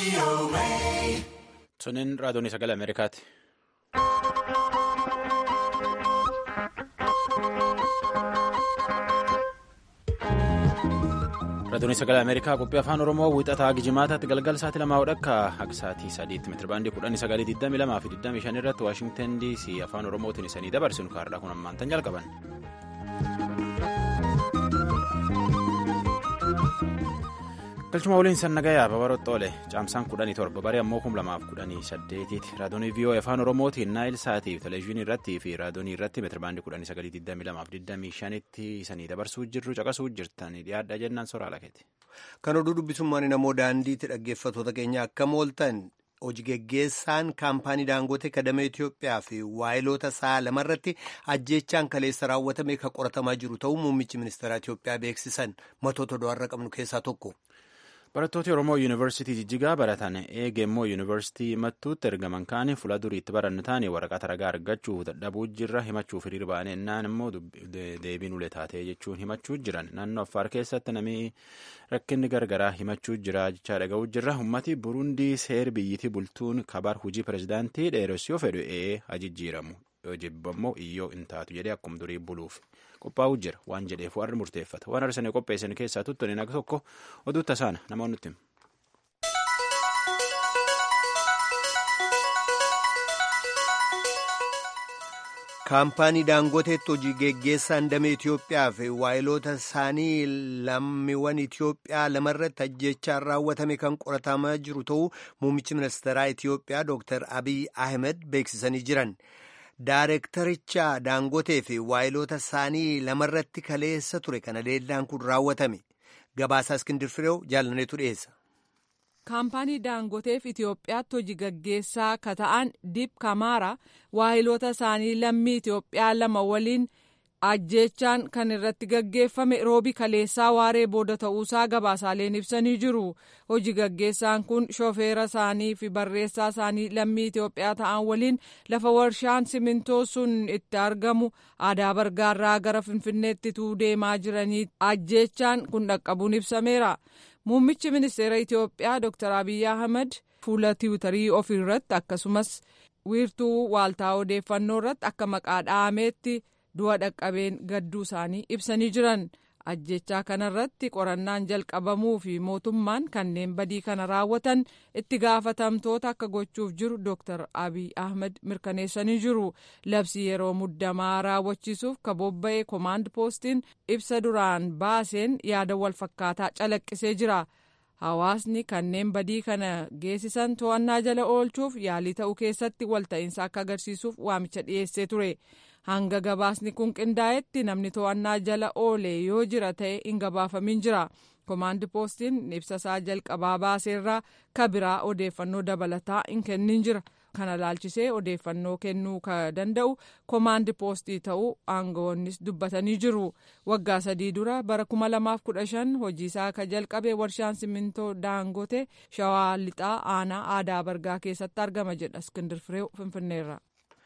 Sunin raadiyoon sagalee Ameerikaati. Raadiyoon sagalee Ameerikaa qophii afaan Oromoo wixataa Gijimaataatti galgal sa'aatii 2:00 akka sa'aatii 3:00 meetirabaandii 1922 fi 25 irratti Waashingtan DC afaan Oromootiin isanii dabarsinu kaardhaa kun ammaan tan jalqaban. Galchuma waliin sannagayaa babaroxxoole caamsaan 17 baree ammoo 2018 raadiyoon VOA afaan Oromootiin Naayil Saatiif televezyiinii irratti fi raadiyoonii irratti meetirabaandii 1922 fi 25tti isanii dabarsuu jirru caqasuu jirtanii dhiyaadha jennaan soraa lakeeti. Kan oduu dubbisummaan namoo daandiitti dhaggeeffattoota keenya akka mooltan hojii geggeessaan kaampaanii Daangootee kadamee Itoophiyaa fi waayiloota isaa lamarratti ajjeechaan kaleessa raawwatame kan qoratamaa jiru ta'uu muummichi ministeera Itoophiyaa beeksisan matoota do'arra qabnu keessaa tokko. Barattooti Oromoo Yuunivarsiitii Jijjigaa baratan eegeemmoo Yuunivarsiitii Mattuutti ergaman kaanii fuula duriitti barannu taane waraqata ragaa argachuu dadhabuu jirra himachuuf hiriir baane innaan immoo deebiin ulee taatee jechuun himachuu jiran naannoo Affaar keessatti namni rakkinni gargaraa himachuu jira jechaa dhaga'uu jirra ummati Burundii seer biyyitii bultuun kabaar hujii pirezidaantii dheeressuu fedhu ajijjiiramu yoo jibbammoo iyyoo hin taatu jedhee akkuma durii buluuf. Qophaa'uu jira waan jedheef warri murteeffata waan arsanii qopheessan keessaa tuttuun akka tokko oduu tasaana namoonni nutti himu. Kaampaanii Daangoteetti hojii geggeessaan damee Itoophiyaa fi waayiloota isaanii lammiiwwan Itoophiyaa lamarratti ajjeechaan raawwatame kan qoratamaa jiru ta'uu muummichi ministeeraa Itoophiyaa Dr. Abiy Ahmed beeksisanii jiran. Daarektaricha Daangotee fi waayiloota isaanii lamarratti kaleessa ture kana leellaan kun raawwatame. Gabaasaa Iskindir Fireew jaallaneetu dhiyeessa. Kaampaanii Daangoteef Itoophiyaatti hojii gaggeessaa ka ta'an Diip Kamaara waayiloota isaanii lammii Itoophiyaa lama waliin ajjeechaan kan irratti gaggeeffame roobi kaleessaa waaree booda ta'uusaa gabaasaaleen ibsanii jiru. Hojii gaggeessaan kun shofeera isaanii fi barreessaa isaanii lammii Itoophiyaa ta'an waliin lafa warshaan simintoo sun itti argamu aadaa bargaarraa gara Finfinneetti deemaa jiranii ajjeechaan kun dhaqqabuun ibsameera. Muummichi ministeera Itoophiyaa Dr. Abiy Ahmed fuula tiwutarii ofii irratti akkasumas wiirtuu waaltaa odeeffannoo irratti akka maqaa dha'ameetti du'a dhaqqabeen gadduu isaanii ibsanii jiran. Ajjechaa kanarratti qorannaan jalqabamuu fi mootummaan kanneen badii kana raawwatan itti gaafatamtoota akka gochuuf jiru Dr. Abiy Ahmed mirkaneessanii jiru. Labsii yeroo muddamaa raawwachiisuuf ka bobba'e Komaand Poostiin ibsa duraan baaseen yaada wal fakkaataa calaqqisee jira. Hawaasni kanneen badii kana geessisan to'annaa jala oolchuuf yaalii ta'uu keessatti walta'iinsa akka agarsiisuuf waamicha dhiyeessee ture. Hanga gabaasni kun qindaa'etti namni to'annaa jala oole yoo jira ta'e hin gabaafamin jira. Komaandi Poostiin ibsasaa jalqabaa baaseerraa kabiraa odeeffannoo dabalataa hin kennin jira. Kana laalchisee odeeffannoo kennuu ka danda'u Komaandi Poostii ta'uu aangawoonnis dubbatanii jiru. Waggaa 3 dura bara 2015 hojiisaa ka jalqabe warshaan simintoo Daangote Shawaa Lixaa aanaa aadaa bargaa keessatti argama jedha Iskindir Fireew Finfinneerra.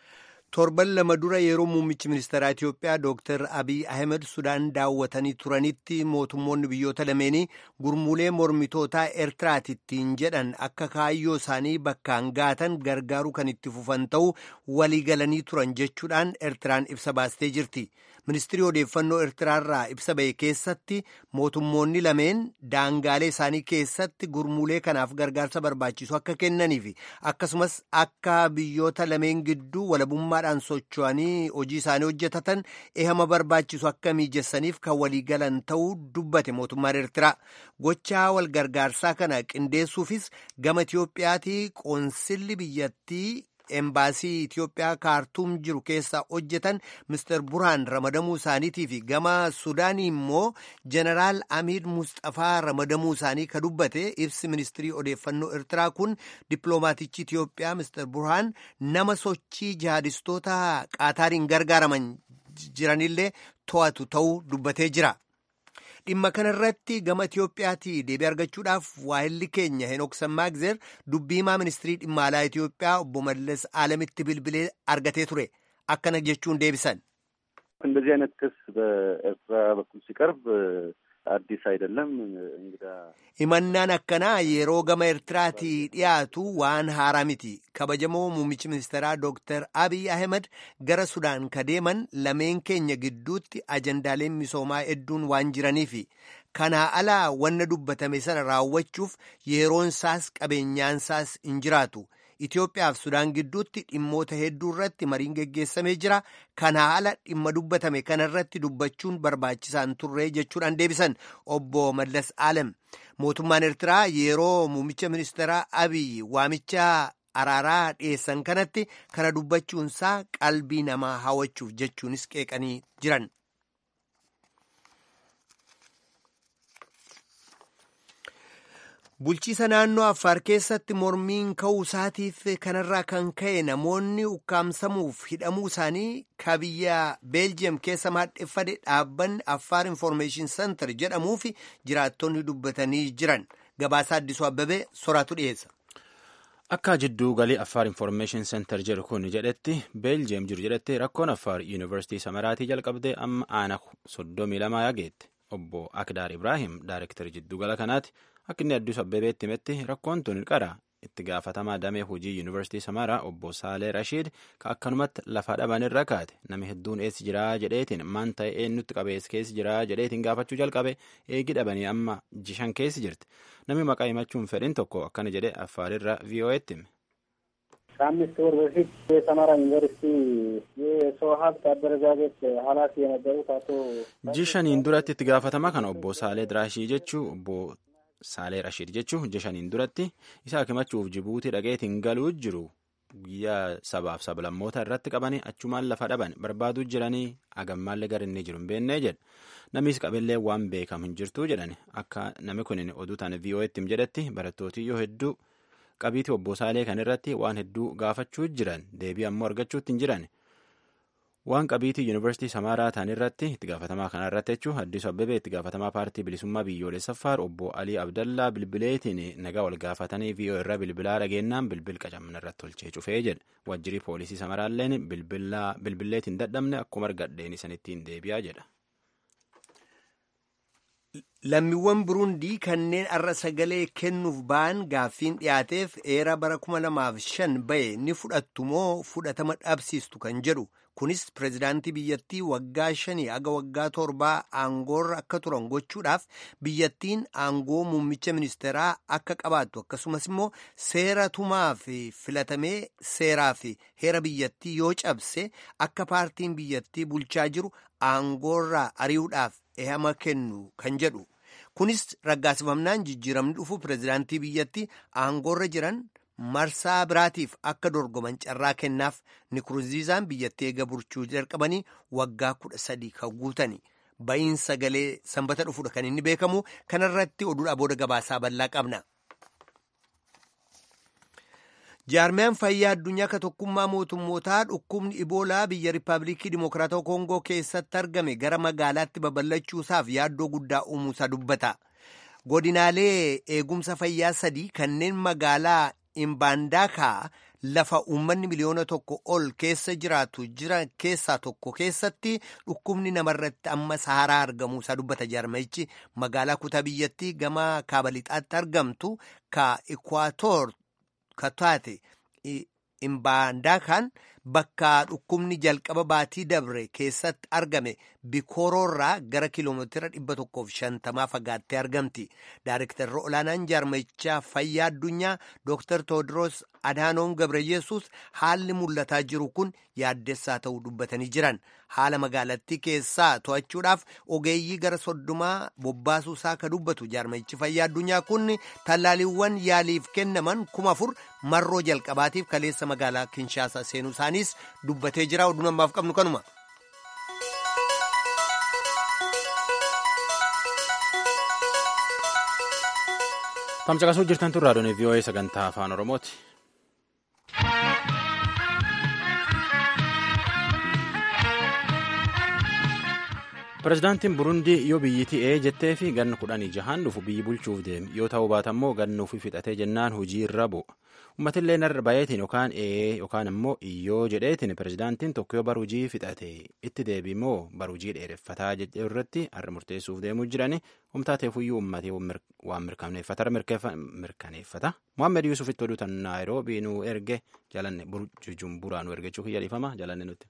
Torban lama dura yeroo muummichi ministeeraa Itoophiyaa Dr. Abiy Ahmed Sudaan daawwatanii turanitti mootummoonni biyyoota lameenii gurmuulee mormitootaa Eertiraatittiin jedhan akka kaayyoo isaanii bakkaan gaatan gargaaruu kan itti fufan ta'uu walii galanii turan jechuudhaan Eertiraan ibsa baastee jirti. Ministirii odeeffannoo Eertiraarraa ibsa ba'e keessatti mootummoonni lameen daangaalee isaanii keessatti gurmuulee kanaaf gargaarsa barbaachisu akka kennaniif akkasumas akka biyyoota lameen gidduu walabummaadhaan socho'anii hojii isaanii hojjetatan ehama barbaachisu akka mijeessaniif kan waliigalan ta'uu dubbate mootummaan Eertiraa. Gochaa wal gargaarsaa kana qindeessuufis gama Itiyoophiyaatii qoonsilli biyyattii embaasii Itiyoophiyaa kaartuum jiru keessa hojjetan Mr. Burhaan ramadamuu isaaniitii fi gama Sudaanii immoo Jeneraal Amiid Mustafaa ramadamuu isaanii ka dubbate ibsi ministirii odeeffannoo Eertiraa kun dippiloomaatichi Itiyoophiyaa Mr. Burhaan nama sochii jihaadistoota Qaataariin gargaaraman jiranillee to'atu ta'uu dubbatee jira. Dhimma kanarratti gama Itiyoophiyaatii deebii argachuudhaaf waahilli keenya Henook Sammaagzer dubbii himaa ministirii dhimma alaa Itiyoophiyaa obbo Mallas Alamitti bilbilee argatee ture. Akkana jechuun deebisan. እንደዚህ አይነት ክስ በኤርትራ በኩል ሲቀርብ አዲስ አይደለም እንግዳ Himannaan akkanaa yeroo gama Eertiraatii dhiyaatu waan haaraa miti. Kabajamoo muummichi ministeeraa Dr. Abiy Ahmed gara Sudaan kadeeman lameen keenya gidduutti ajandaaleen misoomaa hedduun waan jiraniifi kanaa alaa wanna dubbatame sana raawwachuuf yeroonsaas qabeenyaansaas hin jiraatu. Itoophiyaa fi Sudaan gidduutti dhimmoota hedduu irratti mariin geggeessamee jira. Kanaa ala dhimma dubbatame kanarratti dubbachuun barbaachisaan turree jechuudhaan deebisan obbo Mallas Alem. Mootummaan Eertiraa yeroo muummicha ministeeraa Abiy waamicha araaraa dhiyeessan kanatti kana dubbachuunsaa qalbii namaa hawwachuuf jechuunis qeeqanii jiran. Bulchiisa naannoo Affaar keessatti mormiin ka'uu isaatiif kanarraa kan ka'e namoonni ukkaamsamuuf hidhamuu isaanii ka biyya Beeljiyeem keessa maadheffate dhaabbanni Affaar Information Center jedhamuu fi jiraattonni dubbatanii jiran. Gabaasaa Addisuu Abbabee soraatu dhiyeessa. Akka jidduu galii Affaar Information Center jedhu kun jedhetti Beeljiyeem jiru jedhetti rakkoon Affaar Yuunivarsiitii Samaraatii jalqabdee amma aana 32 yageette. Obbo Akdaar Ibrahim Daayireektarii jidduu gala kanaati. Akka inni Addisuu Abbebeetti himetti rakkoon tun qara itti gaafatamaa damee hojii Yuunivarsiitii Samaraa obbo Saalee Rashiid ka akkanumatti lafa dhaban irra kaate namni hedduun eessi jiraa jedheetiin maan ta'e eenyutti qabees keessi jiraa jedheetiin gaafachuu jalqabe eegi dhabanii amma 5 keessi jirti. Namni maqaa himachuun fedhin tokko akkana jedhee Affaarirra VOA'tti hime. ከአምስት ወር በፊት የሰማራ ዩኒቨርሲቲ የሰው ሀብት አደረጃጀት ኃላፊ የነበሩት አቶ ጂሸኒን duratti itti gaafatamaa kana obbo Saalee Diraashii jechuu obbo Saalee Rashiid jechuu jishaniin duratti isaa himachuuf Jibuutii dhaqeetiin galuu jiru guyyaa sabaaf sablammoota irratti qabanii achumaan lafa dhaban barbaaduu jiranii agammaallee gara inni jiru hin beennee jedha. Namis qabellee waan beekamu hin jirtuu jedhan akka namni kun oduu taane VOA'tti jedhetti barattootiyyoo hedduu qabiitii obbo Saalee kan irratti waan hedduu gaafachuu jiran deebii ammoo argachuutti hin jiran. Waan qabiitii Yuunivarsiitii Samaaraa ta'an irratti itti gaafatamaa kana irratti jechuun Addisuu Abbabee itti gaafatamaa paartii bilisummaa biyyoolessa Affaar obbo Alii Abdallaa bilbileetiin nagaa wal gaafatanii VOA irra bilbilaa dhageenyaan bilbil qacamna irratti tolchee cufee jedha. Waajjirri poolisii Samaraalleen bilbileetiin dadhabne akkuma argadheen isanitti deebi'aa jedha. Lammiiwwan Burundii kanneen arra sagalee kennuuf ba'an gaaffiin dhiyaateef eera bara 2005 ba'e ni fudhattu moo fudhatama dhabsiistu kan jedhu. Kunis pirezidaantii biyyattii waggaa 5 haga waggaa 7 aangoorra akka turan gochuudhaaf biyyattiin aangoo muummicha ministeeraa akka qabaattu akkasumas immoo seera tumaa fi filatamee seeraa fi heera biyyattii yoo cabse akka paartiin biyyattii bulchaa jiru aangoorraa ari'uudhaaf ehama kennu kan jedhu. Kunis raggaasifamnaan jijjiiramni dhufu pirezidaantii biyyattii aangoorra jiran marsaa biraatiif akka dorgoman carraa kennaaf. Nkurunziizaan biyyattii eega bulchuu jalqabanii waggaa 13 kan guutani. Ba'iin sagalee sanbata dhufuudha kan inni beekamu. Kanarratti oduudhaa booda gabaasaa bal'aa qabna. Jaarmiyaan fayyaa addunyaa ka tokkummaa mootummootaa dhukkubni Iboolaa biyya Riippaabilikii Dimokiraatawaa Koongoo keessatti argame gara magaalaatti babal'achuusaaf yaaddoo guddaa uumuusaa dubbata. Godinaalee eegumsa fayyaa 3 kanneen magaalaa Imbaandaakaa lafa uummanni miliyoona 1 ol keessa jiraatu jiran keessaa tokko keessatti dhukkubni namarratti amma saaraa argamuusaa dubbata. Jaarmayichi magaalaa kutaa biyyattii gama kaaba lixaatti argamtu ka Ikwaatoor kataate Imbaandaakaan bakka dhukkubni jalqaba baatii dabre keessatti argame Bikooroorraa gara kiiloomeetira 150 fagaattee argamti. Daayirektarri olaanaan jaarmayichaa fayyaa addunyaa Dr. Tewodiroos Adhaanoom Gabreyesuus haalli mul'ataa jiru kun yaaddessaa ta'uu dubbatanii jiran. Haala magaalattii keessaa to'achuudhaaf ogeeyyii gara 30 bobbaasuusaa ka dubbatu jaarmayichi fayyaa addunyaa kun tallaaliiwwan yaaliif kennaman 4,000 marroo jalqabaatiif kaleessa magaalaa Kinshaasaa seenuu isaaniis dubbatee jira. Oduu namaaf qabnu kanuma. Tamcaqasuu jirtan tun raadiyoon VOA sagantaa afaan Oromooti. Pireezidaantiin Burundii yoo biyyi ta'ee jettee fi ganna 16 dhufu biyyi bulchuuf deemi yoo ta'uu baatammoo ganna ofii fixatee jennaan hojii irra bu'a. Uummatillee narra bayeetiin yookaan ammoo iyyoo jedheetiin pireezidaantiin tokko yoo bara hojii fixate itti deebimoo bara hojii dheereffataa jedhee irratti har'a murteessuuf deemuu jirani humtaateefuyyuu uummatee waan mirkaneeffata. Mohaammed Yuusuf itti oduutan Naayiroobii nu erge jalanne Jumburaa nu ergechuu kiyya dhiifama jalanne nuti.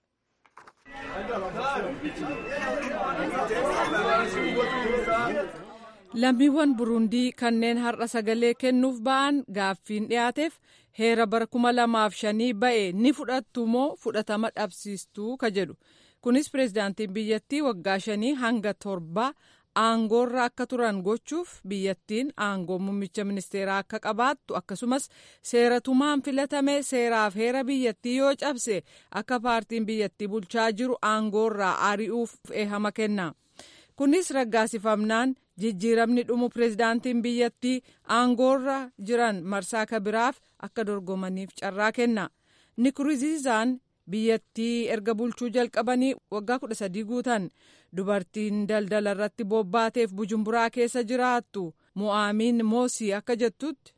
Lammiiwwan Burundii kanneen har'a sagalee kennuuf ba'an gaaffiin dhiyaateef heera bara 2005 ba'e ni fudhattu moo fudhatama dhabsiistuu ka jedhu. Kunis pireezidaantiin biyyattii waggaa 5 hanga 7 aangoorra akka turan gochuuf biyyattiin aangoo muummicha ministeeraa akka qabaattu akkasumas seeratumaan filatame seeraaf heera biyyattii yoo cabse akka paartiin biyyattii bulchaa jiru aangoorraa ari'uuf eehama kenna. Kunis raggaasifamnaan jijjiiramni dhumu pireezidaantiin biyyattii aangoorra jiran marsaa kabiraaf akka dorgomaniif carraa kenna. Nkurunziizaan biyyattii erga bulchuu jalqabanii waggaa 13 guutan. Dubartiin daldala irratti bobbaateef Bujumburaa keessa jiraattu Mo'aamin Moosii akka jettutti.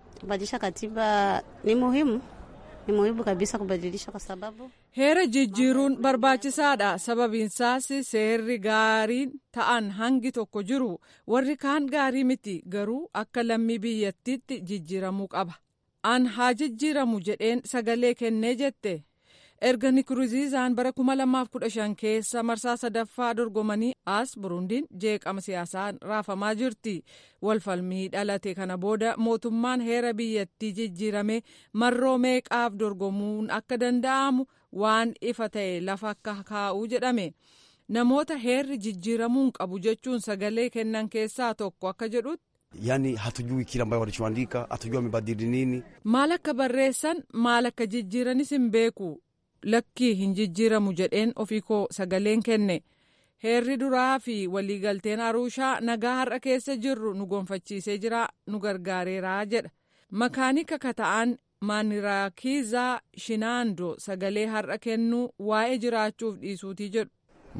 Heera jijjiiruun barbaachisaadha. Sababiinsaas seerri gaariin ta'an hangi tokko jiru. Warri kaan gaarii miti garuu akka lammii biyyattiitti jijjiiramuu qaba. An haa jijjiiramu jedheen sagalee kennee jette. Erga Nkurunziizaan bara 2015 keessa marsaa sadaffaa dorgomanii as Burundiin jeeqama siyaasaan raafamaa jirti. Walfalmii dhalate kana booda mootummaan heera biyyattii jijjiirame marroo meeqaaf dorgomuun akka danda'amu waan ifa ta'e lafa akka kaa'uu jedhame. Namoota heerri jijjiiramuun qabu jechuun sagalee kennan keessaa tokko akka jedhutti. Yani hatujui kile ambayo walichoandika, hatujui wamebadili nini. Maal akka barreessan maal akka jijjiiranis hin beeku. Lakkii hin jijjiiramu jedheen ofii koo sagaleen kenne. Heerri duraa fi waliigalteen Arushaa nagaa har'a keessa jirru nu gonfachiisee jira nu gargaareeraa jedha. Makaanika kata'an Maaniraakizaa Shinaandoo sagalee har'a kennuu waa'ee jiraachuuf dhiisuutii jedhu.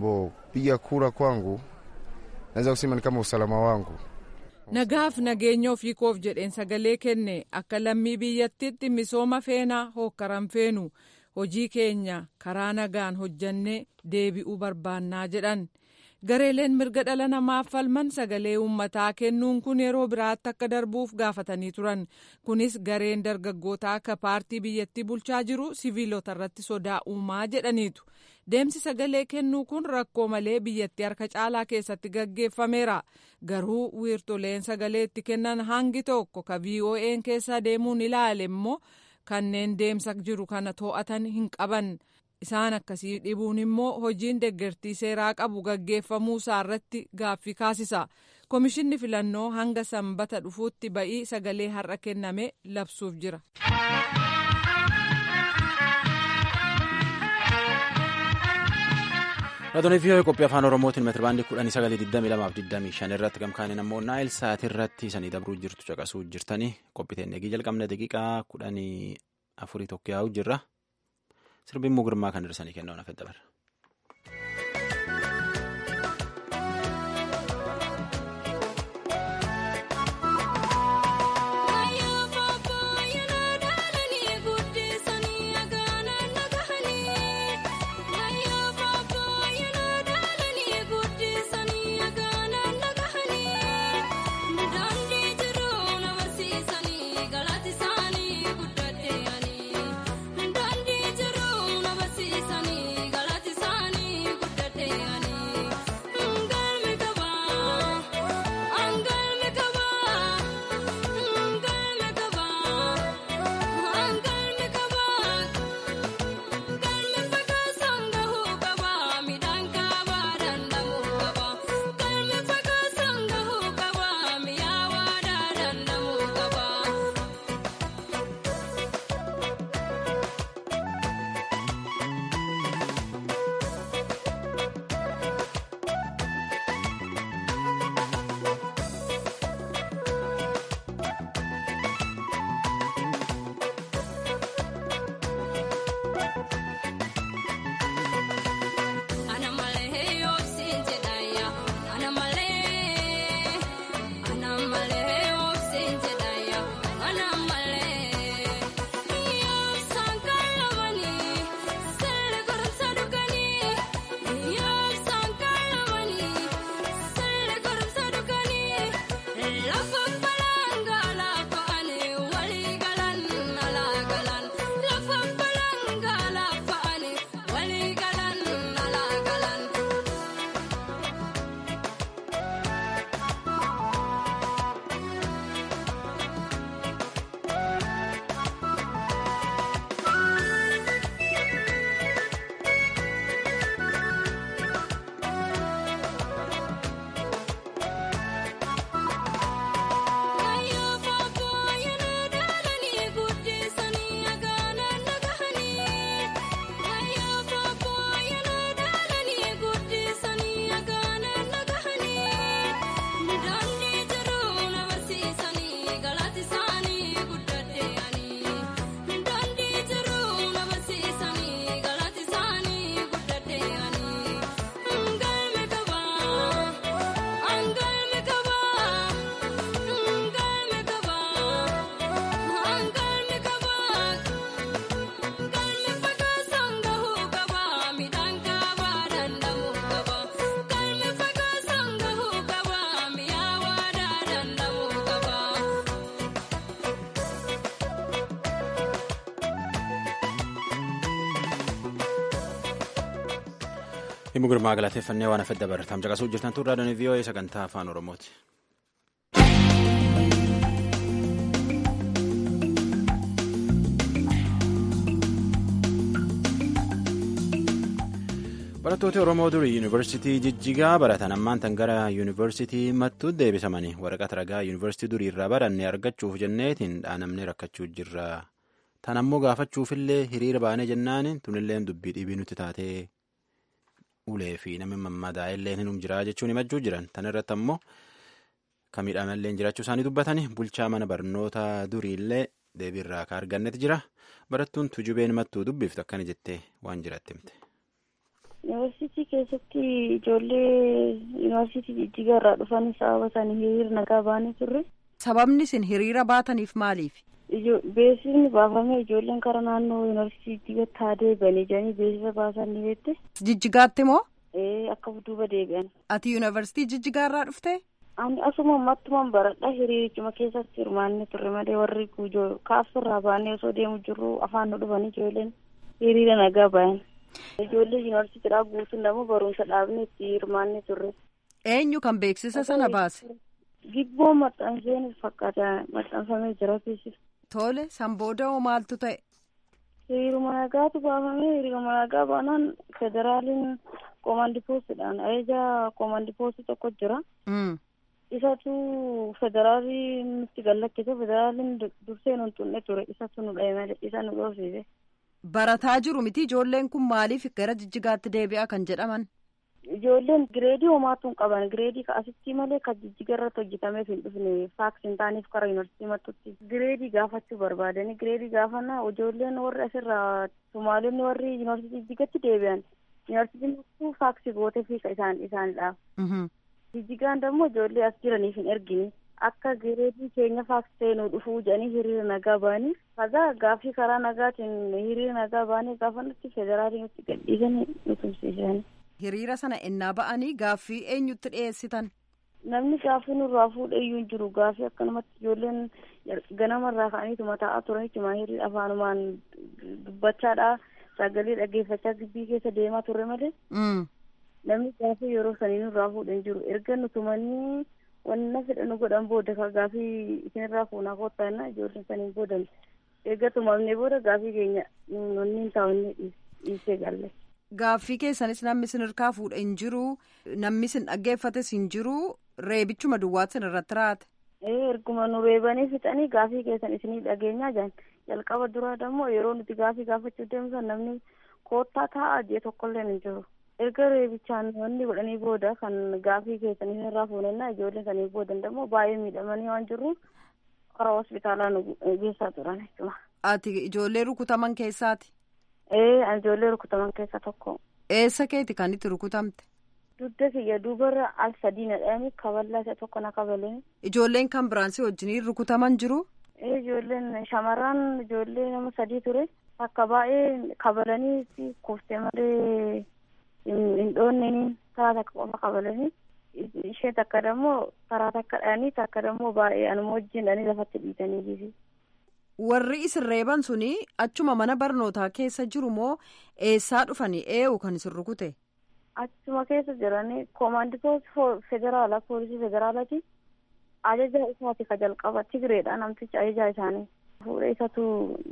Piga kura kwangu naweza kusema ni kama usalama wangu. Nagaaf nageenya ofii koof jedheen sagalee kenne akka lammii biyyattiitti misooma feenaa hookkaran feenu. Hojii keenya karaa nagaan hojjannee deebi'uu barbaannaa jedhan. Gareeleen mirga dhala namaaf falman sagalee uummataa kennuun kun yeroo biraatti akka darbuuf gaafatanii turan. Kunis gareen dargaggootaa akka paartii biyyattii bulchaa jiru siviilota irratti sodaa uumaa jedhaniitu. Deemsi sagalee kennuu kun rakkoo malee biyyattii harka caalaa keessatti gaggeeffameera. Garuu wiirtoleen sagalee itti kennan hangi tokko ka VOA'n keessa deemuun ilaale immoo. Kanneen deemsa jiru kana to'atan hin qaban. Isaan akkasii dhibuun immoo hojiin deeggartii seeraa qabu gaggeeffamuu isaarratti gaaffii kaasisa. Komishinni filannoo hanga sanbata dhufuutti ba'ii sagalee har'a kenname labsuuf jira. Raadiyoo fi qophii afaan Oromootiin meetirabaandii 1922 irratti gamkaaniin ammoo Naayil Saat irratti sanii dabruu jirtu caqasuu jirtanii qophiiteen eegii jalqabna daqiiqaa 14 tokko yaa'u jirra. Sirbiin mugirmaa kan dhirsanii kennuun hafe dabarra. Galati Himuu Girmaa galateeffannee waan afedda barataam caqasuu jirtan turraa doonii VOA sagantaa afaan Oromooti. Barattooti Oromoo durii Yuunivarsiitii Jijjigaa baratan ammaan tan gara Yuunivarsiitii Mattuutti deebisamanii waraqata ragaa Yuunivarsiitii durii irraa baranne argachuuf jenneetiin dhaanamnee rakkachuu jirra. Tan ammoo gaafachuufillee hiriira baanee jennaan tunillee dubbii dhibii nuti taatee ulee fi namni mammadaa'ellee hin jiraa jechuun himachuu jiran. Tan irratti ammoo kan miidhamallee jiraachuu isaanii dubbatanii bulchaa mana barnoota duriillee deebiirraa akka argannetti jira. Barattuun Tujubeen Mattuu dubbiftu akkana jettee waan jiraatti himte. Yuunivarsiitii keessatti ijoollee yuunivarsiitii Jijjigaa irraa dhufanii sababa isaanii hiriira nagaa baanee turre. Sababni isin hiriira baataniif maaliif? Beeksisni baafamee ijoolleen karaa naannoo yuunivarsiitii taa deebi'anii jedhanii beeksisa baasan ni beekte. Jijjigaatti moo? Akka duuba deebi'an. Ati yuunivarsiitii Jijjigaa irraa dhufte? Ani asuma mattumaan baradha hiriirichuma keessatti hirmaannee turre malee warri guujoo kaasirraa baanee osoo deemu jirru afaan nu dhufanii ijoolleen hiriira nagaa bayan. Ijoollee yuunivarsiitiidhaa guutuun immoo barumsa dhaabnee itti hirmaannee turre. Eenyu kan beeksisa sana baase? Gibboo maxxanseen fakkaata maxxanfamee jira keessi. Tole san booda hoo maaltu ta'e? Hiriiruma nagaatu baafamee hiriiruma nagaa baanaan federaaliin koomandi poostiidhaan ajajaa koomandi poostii tokko jira. Isatu federaalii nutti gallakkise federaaliin dursee nu tunne ture isatu nu dhahe malee isa nu dhoofise. Barataa jiru miti ijoolleen kun maaliif gara Jijjigaatti deebi'a kan jedhaman? Ijoolleen gireedii homaatuun qaban gireedii asitti malee kan Jijjiga irratti hojjetameef hin dhufne faaks hin taaneef karaa yuunivarsiitii Mattuutti gireedii gaafachuu barbaadanii gireedii gaafannaa ijoolleen warri asirraa Somaalonni warri yuunivarsiitii Jijjigatti deebi'an yuunivarsiitiin Mattuu faaksii gootee fi isaanidhaaf. Jijjigaan immoo ijoollee as jiraniif hin ergine akka gireedii keenya faaksitee nu dhufuu jedhanii hiriira nagaa ba'anii kaza gaaffii karaa nagaatiin hiriira nagaa ba'anii gaafannutti federaalii nutti gadhiisanii nu tumsiisanii. Hiriira sana ennaa ba'anii gaaffii eenyutti dhiyeessitan? Namni gaaffii nurraa fuudhee iyyuu hin jiru gaaffii akkanumatti ijoolleen ganamarraa ka'anii taa'aa turanichuma hiriira afaanumaan dubbachaadhaa sagalee dhaggeeffachaa gibbii keessa deemaa turre malee. Namni gaaffii yeroo sanii nurraa fuudhee hin jiru erga nutumanii wanna fedhan godhan booda ka gaaffii isinirraa fuunaa koottaa jennaan ijoolleen saniin boodan erga tumamnee booda gaaffii keenya nonni hin taa'unne dhiisee galle. Gaaffii keessanis namni isin hirkaa fuudhe hin jiru namni isin dhaggeeffates hin jiru reebichuma duwwaatti isin irratti raate. Erguma nu reebanii fixanii gaaffii keessan isinii dhageenyaa jiran jalqaba duraa immoo yeroo nuti gaaffii gaafachuu deemsan namni koottaa taa'aa jee tokkollee hin jiru. Erga reebichaan wanni godhanii booda kan gaaffii keessan isinirraa fuunennaa ijoolleen sanii boodan immoo baay'ee miidhamanii waan jirruuf karaa hospitaalaa nu geessaa turan jechuudha. Ati ijoollee rukutaman keessaati? Ijoollee rukutaman keessa tokko. Eessa keeti kan itti rukutamte? Dugda kiyya duubarra al sadii nadhanii kaballaa isa tokko na kabaleen. Ijoolleen kan biraan si wajjiniin rukutaman jiru? Ijoolleen shamarran ijoollee nama sadii ture akka baay'ee kabalanii kuftee malee hin dhoonneen karaa takka qofa kabalanii ishee takka dammoo karaa takka dhanii takka dammoo baay'ee anuma wajjin dhanii lafatti dhiitanii jiru. Warri isin reeban suni achuma mana barnootaa keessa jiru moo eessaa dhufanii eewu kan isin rukute? Achuma keessa jiranii koomandi poostii federaalaa poolisii federaalaati. Ajajaa isaati ka jalqaba Tigireedha namtichi ajajaa isaanii. Fuudhee isatu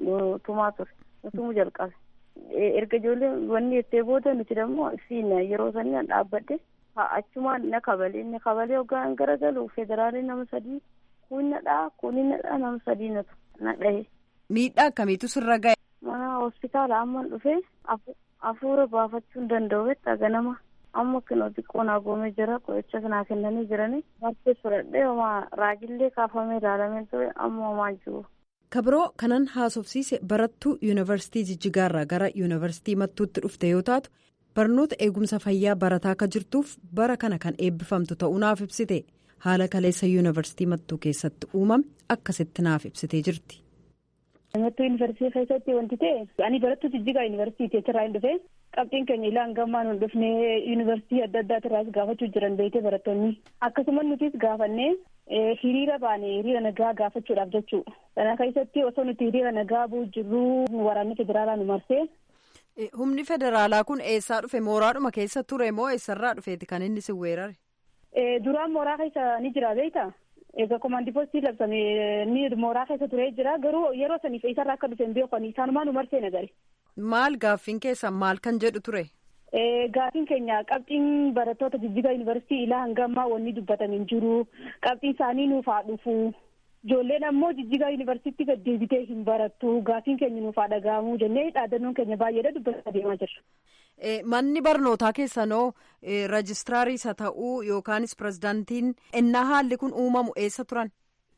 tumaa ture. Tumuu jalqabe. Erga ijoolleen wanni jettee booda nuti dammoo fiinna yeroo sanii dhaabbadde achumaan na kabalee hoggaan garagalu federaalii nama sadii kuninadhaa nama sadii natu. Miidhaa akkamiitu sirra ga'e? Mana hospitaala amman dhufee hafuura baafachuu hin danda'u beektaa ganama amma kinoo xiqqoo naa goomee jira qoricha kanaa kennanii jiranii martee fudhadhee homaa raajillee kaafamee ilaalamee ture amma homaa jiru. Kabiroo kanan haasofsiise barattuu yuunivarsiitii Jijjigaarraa gara yuunivarsiitii Mattuutti dhufte yoo taatu barnoota eegumsa fayyaa barataa akka jirtuuf bara kana kan eebbifamtu ta'uu naaf ibsite. Haala kaleessa yuunivarsiitii Mattuu keessatti uumame akkasitti naaf ibsitee jirti. Mattuu yuunivarsiitii keessatti wanti ta'e ani barattuu Jijjigaa yuunivarsiitii irraa hin dhufe qabxiin keenya ilaan gammaan hin dhufne yuunivarsiitii adda addaa irraas gaafachuu jiran beekte barattoonni akkasumas nutis gaafannee hiriira baane hiriira nagaa gaafachuudhaaf jechuu kana keessatti osoo nuti hiriira nagaa bu'u jirru waraanni federaalaa nu marsee. Humni federaalaa kun eessaa dhufe? Mooraadhuma keessa ture moo eessarraa dhufeeti kan inni si weerare? Duraan mooraa keessa ni jira beektaa? Egaa komaandii poostii labsame ni mooraa keessa turee jira garuu yeroo saniif eessarraa akka dhufe hin beekani isaanumaa nu marsee nagari. Maal gaaffiin keessan maal kan jedhu ture? Gaaffiin keenya qabxiin barattoota Jijjigaa Yuunivarsiitii ilaa hanga ammaa wanni dubbatan hin jiru. Qabxiin isaanii nuuf haa dhufu. Ijoolleen ammoo Jijjigaa Yuunivarsiitii gad deebitee hin barattu. Gaaffiin keenya nuuf haa dhaga'amu jennee dhaadannoon keenya baay'eedha dubbataa deemaa jirra. Manni barnootaa keessanoo rejistiraarrii isa ta'uu yookaanis pirezidaantiin ennaa haalli kun uumamu eessa turan?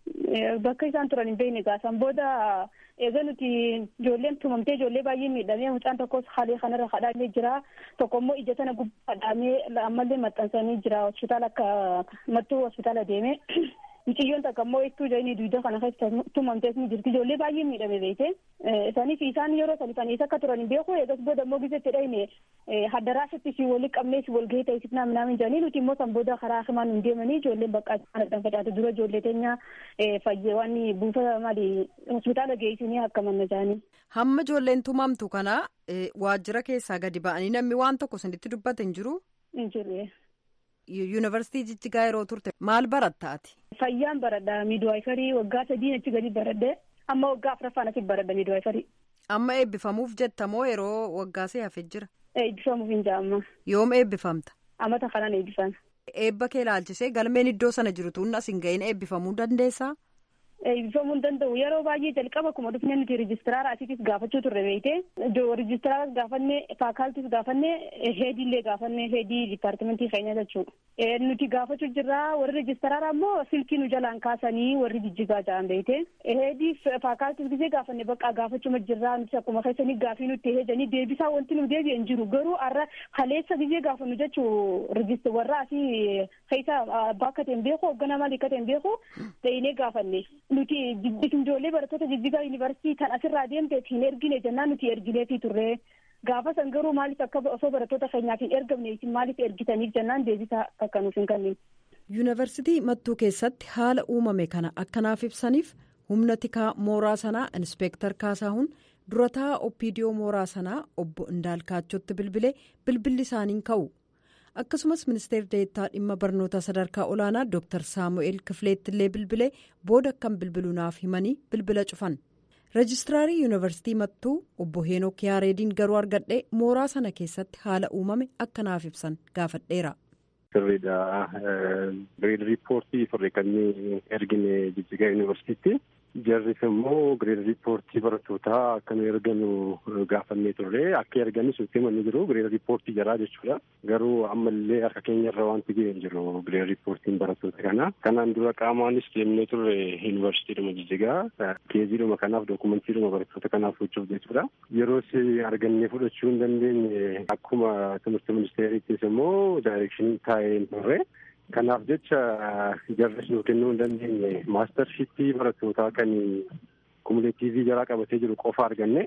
Bakka isaan turan hin beekne gaasan booda egaa nuti ijoolleen tumamtee ijoollee baay'ee miidhamee mucaan tokkos halee kanarra kadhaamee jira tokko immoo ija sana gubbaa kadhaamee ammallee maxxansanii jira hospitaala akka mattuu hospitaala deemee mucayyoon takka immoo ittuu jayinii duwidoo kana keessa tumamtees ni jirti ijoollee baay'ee miidhame beekte isaaniif isaan yeroo sanii kan eessa akka turan hin beeku eegas booda immoo gizetti dhayne haddaraasatti si wali qabnee si walgahii ta'isitnaa minaamin jedhanii nuti immoo san booda karaa himaan hin deemanii ijoolleen bakka dhan facaate dura ijoollee teenya fayyee waan buufata maali hospitaala geessinii akka manna jedhanii. Hamma ijoolleen tumamtu kana waajjira keessaa gadi ba'anii namni waan tokko sanitti dubbate hin jiru? Hin jiru. Yuunivarsiitii Jijjigaa yeroo turte maal barattaati? Fayyaan baradha miidwaayifarii waggaa 3 achi gadi baradhe amma waggaa 4 asitti baradha miidwaayifarii. Amma eebbifamuuf jetta moo yeroo waggaa see hafee jira? Eebbifamuuf hin jaamma. Yoom eebbifamta? Amata kanaan eebbifama. Eebba kee ilaalchisee galmeen iddoo sana jiru tuun as hin gahin eebbifamuu dandeessaa? Eebbifamuu hin danda'u yeroo baay'ee jalqaba akkuma dhufnee nuti reejistiraara asiitis gaafachuu turre beekte reejistiraara gaafanne faakaaltis gaafanne heediillee gaafanne heedii dipaartimentii keenya jechuudha. Nuti gaafachuu jirraa warri reejistiraara ammoo silkii nu jalaan kaasanii warri Jijjigaa ja'an beekte heedii faakaaltis gisee gaafanne bakka gaafachuma jirraa nuti akkuma keessanii gaafii nutti heedanii deebisaa wanti nu deebi'e hin jiru garuu har'a kaleessa gisee gaafannu jechuu warra asii keessa abbaa akka ta'e hin beeku hoogganaa maalii akka ta'e hin beeku ta'inee gaafanne. Nuti ijoollee barattoota Jijjigaa Yuunivarsiitii kan asirraa deemteef hin ergine jennaan nuti ergineefi turre gaafa san garuu maaliif akka osoo barattoota keenyaaf hin ergamne isin maaliif ergitaniif jennaan deebisaa akka nuuf hin kennin. Yuunivarsiitii Mattuu keessatti haala uumame kana akkanaaf ibsaniif humna tikaa mooraa sanaa Inspeektar Kaasahuun durataa Oppiidiyoo mooraa sanaa obbo Indaalkaachotti bilbilli isaaniin ka'u. Akkasumas ministeerri deettaa dhimma barnoota sadarkaa olaanaa Dr. Saamu'eel Kifileettillee bilbilee booda akkam bilbiluu naaf himanii bilbila cufan. Reejistiraarii Yuunivarsiitii Mattuu obbo Heenok Yaareediin garuu argadhee mooraa sana keessatti haala uumame akkanaaf ibsan gaafadheera. Sirriidha. Gireed riippoortii firreeffannee ergine Jijjigaa Yuunivarsiitii. Jarris immoo gireed riippoortii barattootaa akka nu erganu gaafannee turre akka erganis nutti himanii jiru gireed riippoortii jaraa jechuudha. Garuu ammallee harka keenyarra wanti ga'ee hin jiru gireed riippoortiin barattoota kana. Kanaan dura qaamaanis deemnee turre yuunivarsiitiidhuma Jijjigaa keeziidhuma kanaaf dookumantiidhuma barattoota kanaaf hojjechuuf jechuudha. Yeroos argannee fudhachuu hin dandeenye akkuma timirti ministeeriittis immoo daayirekshinii taa'ee hin turre. Kanaaf jecha jarris nu kennuu hin dandeenye maastarshiippii barattootaa kan kumuleetiivii jaraa qabatee jiru qofa arganne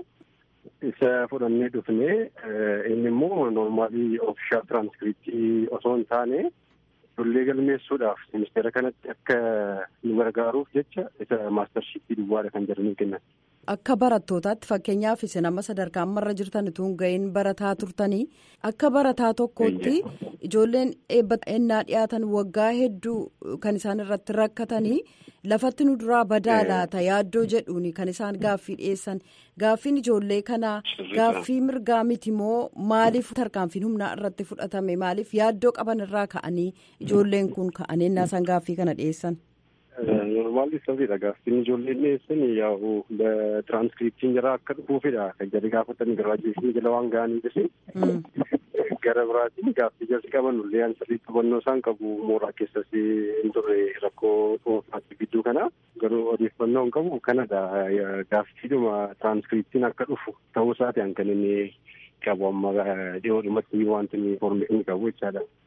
isa fudhannee dhufne inni immoo noormaalii oofishaal tiraanskriptii osoo hin taane ijoollee galmeessuudhaaf ministeera kanatti akka nu gargaaruuf jecha isa maastarshiippii duwwaadha kan jedhanii kennan. Akka barattootaatti fakkeenyaaf isin amma sadarkaa ammarra jirtan utuu hin ga'iin barataa turtanii akka barataa tokkootti ijoolleen eebbannaa dhiyaatan waggaa hedduu kan isaan irratti rakkatanii lafatti nu duraa badaa laata yaaddoo jedhuuni kan isaan gaaffii dhiyeessan gaaffiin ijoollee kanaa gaaffii mirgaa miti moo maaliif tarkaanfiin humnaa irratti fudhatame maaliif yaaddoo qaban irraa ka'anii ijoolleen kun ka'anii isaan gaaffii kana dhiyeessan. Normaalli sirriidha gaaffiin ijoolleen dhiyeessan yaa'u tiraanskriptiin jara akka dhufuufidha kan jedhe gaafatan garaajeessinii jala waan ga'anii gara biraatiin gaaffii jarsi qaban ullee sirriitti hubannoo isaan qabu mooraa keessas hin turre rakkoo dhuunfaatti gidduu kana garuu odeeffannoo hin qabu kanadha gaaffiidhuma tiraanskriptiin akka dhufu ta'uu isaati kan inni qabu amma dhiyoodhumatti wanti inni informeeshinii qabu jechaadha.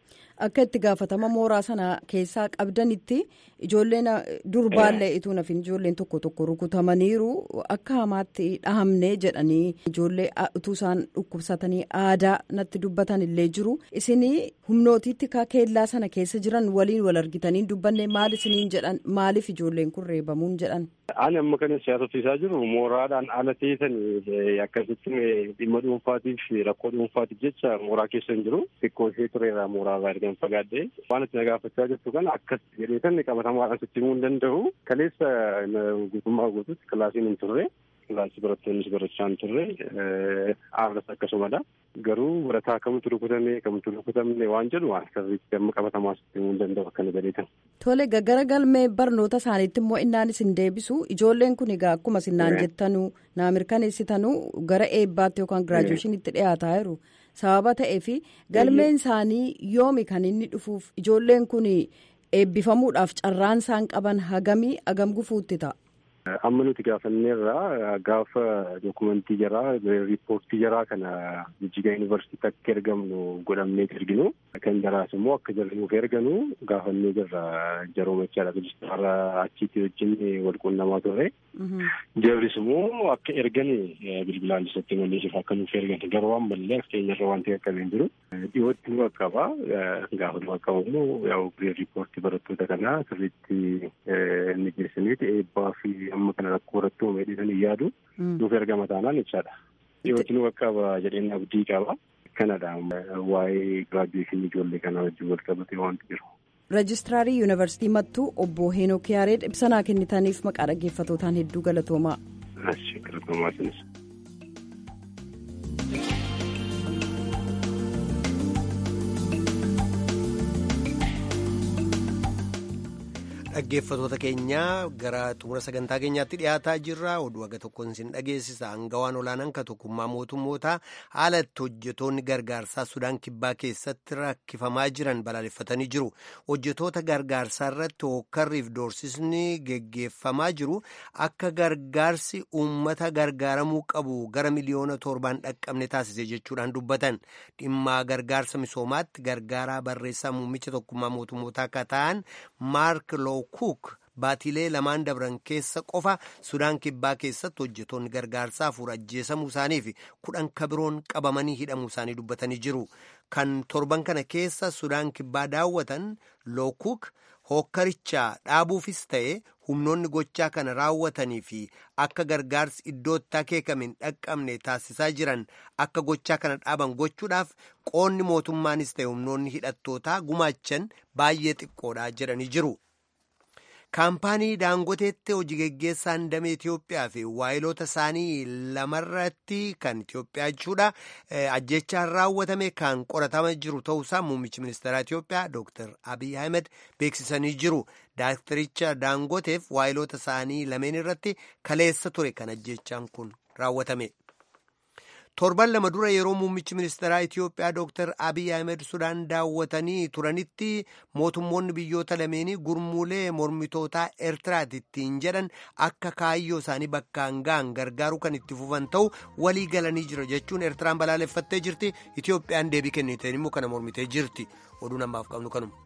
Akka itti gaafatama mooraa sana keessaa qabdanitti ijoolleen durbaallee ituu nafin ijoolleen tokko rukutamaniiru akka hamaatti dhahamne jedhanii ijoollee utuu isaan dhukkubsatanii aadaa natti dubbatan illee jiru. Isin humnootiitti keellaa sana keessa jiran waliin wal argitanii dubbanne maal isiniin jedhan maaliif ijoolleen kun reebamuun jedhan? Ani amma kan siyaasofsiisaa jiru mooraadhaan ala teessanii akkasitti dhimma dhuunfaatiif rakkoo dhuunfaatiif jecha mooraa keessa hin jiru. Xiqqoo ishee tureera mooraa irraa fagaadhee waan itti nagaafachaa jirtu kana akkas jedhee kan qabatamaadhaan sitti himuu hin danda'u. Kaleessa guutummaa guutuutti kilaasiin hin turre. Kilaasii barattoonnis barachaa hin turre. Aadas akkasumadha. Garuu barataa kamtu rukutamne waan jedhu waan sirriitti amma qabatamaa sitti himuu hin danda'u akkana jedheetan. Tole gara galmee barnoota isaaniitti immoo innaan isin deebisu ijoolleen kun egaa akkuma sinnaan jettanuu naa mirkaneessitanuu gara eebbaatti yookaan giraajuweeshiniitti dhiyaataa jiru. Sababa ta'eef galmeen isaanii yoomi kan inni dhufuuf ijoolleen kun eebbifamuudhaaf carraan isaan qaban hagam gufuutti ta'a. Amma nuti gaafanneerraa gaafa dookumentii jaraa riippoortii jaraa kana Jijjigaa Yuunivarsiitii akka ergamnu godhamnee erginu kan jaraas immoo akka jarri nuuf erganu gaafannee jirra jaroomachaadha rejistaara achiitii wajjin wal quunnamaa turre. Jarris immoo akka ergan bilbilaan isatti malee akka nuuf ergan garuu waan malee akka keenyarra waan ta'e akka hin jiru. Dhiyootti nu qaqqaba gaafa nu qaqqabu immoo yaa'u riippoortii barattoota kanaa sirriitti ni geessaniiti eebbaa fi amma kana rakkoo irratti uumedhiisanii yaadu nuuf ergama taanaan ibsaadha. Dhiyootti nu qaqqaba jedheen abdii qaba. Kanadha waa'ee giraajuweeshinii ijoollee kanaa wajjin wal qabatee waanti jiru. Rejistiraarrii Yuunivarsiitii Mattuu obbo Heenok Yaareed ibsa kennitaniif maqaa dhaggeeffatootaan hedduu galatoomaa. Galatoomaa isinis. Dhaggeeffatoota keenya gara xumura sagantaa keenyaatti dhiyaataa jirra. Oduu aga tokkoon isin dhageessisa. Aangawaan olaanaan ka tokkummaa mootummootaa haala itti hojjetoonni gargaarsaa Sudaan Kibbaa keessatti rakkifamaa jiran balaaleffatanii jiru. Hojjetoota gargaarsaa irratti hookkarriif doorsisni geggeeffamaa jiru. Akka gargaarsi uummata gargaaramuu qabu gara miliyoona 7 dhaqqabne taasise jechuudhaan dubbatan. Dhimma gargaarsa misoomaatti gargaaraa barreessaa muummicha tokkummaa mootummootaa akka ta'an Maark Loowkuuk baatilee lamaan dabran keessa qofa Sudaan Kibbaa keessatti hojjetoonni gargaarsaa 4 ajjeesamuu isaanii fi 10 kabiroon qabamanii hidhamuu isaanii dubbatanii jiru. Kan torban kana keessa Sudaan Kibbaa daawwatan Loowkuuk hookkarichaa dhaabuufis ta'e humnoonni gochaa kana raawwatanii fi akka gargaarsi iddootti akeekame hin dhaqqabne taasisaa jiran akka gochaa kana dhaaban gochuudhaaf qoonni mootummaanis ta'e humnoonni hidhattootaa gumaachan baay'ee xiqqoodha jedhanii jiru. Kaampaanii Daangoteetti hojii geggeessaan damee Itoophiyaa fi waayiloota isaanii lamarratti kan Itoophiyaa jechuudha ajjechaan raawwatame kan qoratamaa jiru ta'uusaa muummichi ministeeraa Itoophiyaa Dr. Abiy Ahmed beeksisanii jiru. Daaktaricha Daangoteef waayiloota isaanii lameen irratti kaleessa ture kan ajjechaan kun raawwatame. Torban lama dura yeroo muummichi ministeeraa Itoophiyaa Dr. Abiy Ahmed Sudaan daawwatanii turanitti mootummoonni biyyoota lameenii gurmuulee mormitootaa Eertiraatti ittiin jedhan akka kaayyoo isaanii bakkaan ga'an gargaaruu kan itti fufan ta'u walii galanii jira jechuun Eertiraan balaaleffattee jirti. Itoophiyaan deebii kenniteen immoo kana mormitee jirti. Oduu namaaf qabnu kanuma.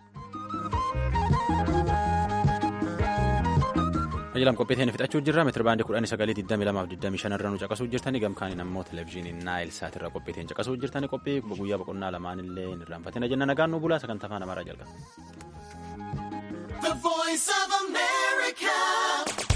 Ajalam qopheetiin fixachuu jirra. Meetira baandii 1922 irra nu caqasuu jirtanii gamkaaniin ammoo televezyiiniin Naayil Saat irra qopheetiin caqasuu jirtanii qophii guyyaa boqonnaa lamaan illee hin irraanfatina jenna nagaan nu bulaa sagantaa afaan Amaaraa jalqaba.